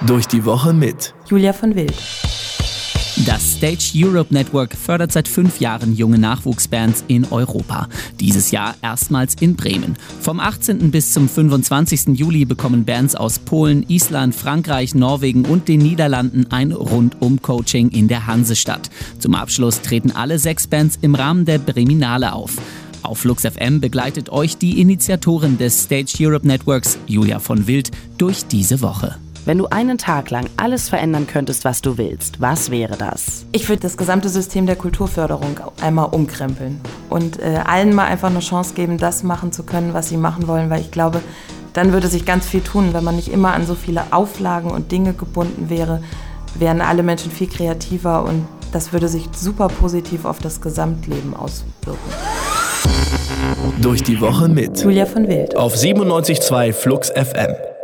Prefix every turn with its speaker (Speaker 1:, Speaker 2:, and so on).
Speaker 1: Durch die Woche mit
Speaker 2: Julia von Wild.
Speaker 3: Das Stage Europe Network fördert seit 5 Jahren junge Nachwuchsbands in Europa. Dieses Jahr erstmals in Bremen. Vom 18. bis zum 25. Juli bekommen Bands aus Polen, Island, Frankreich, Norwegen und den Niederlanden ein Rundum-Coaching in der Hansestadt. Zum Abschluss treten alle 6 Bands im Rahmen der Breminale auf. Auf Flux FM begleitet euch die Initiatorin des Stage Europe Networks, Julia von Wild, durch diese Woche.
Speaker 4: Wenn du einen Tag lang alles verändern könntest, was du willst, was wäre das?
Speaker 2: Ich würde das gesamte System der Kulturförderung einmal umkrempeln und allen mal einfach eine Chance geben, das machen zu können, was sie machen wollen, weil ich glaube, dann würde sich ganz viel tun. Wenn man nicht immer an so viele Auflagen und Dinge gebunden wäre, wären alle Menschen viel kreativer und das würde sich super positiv auf das Gesamtleben auswirken.
Speaker 1: Durch die Woche mit
Speaker 2: Julia von Wild.
Speaker 1: auf 97.2 Flux FM.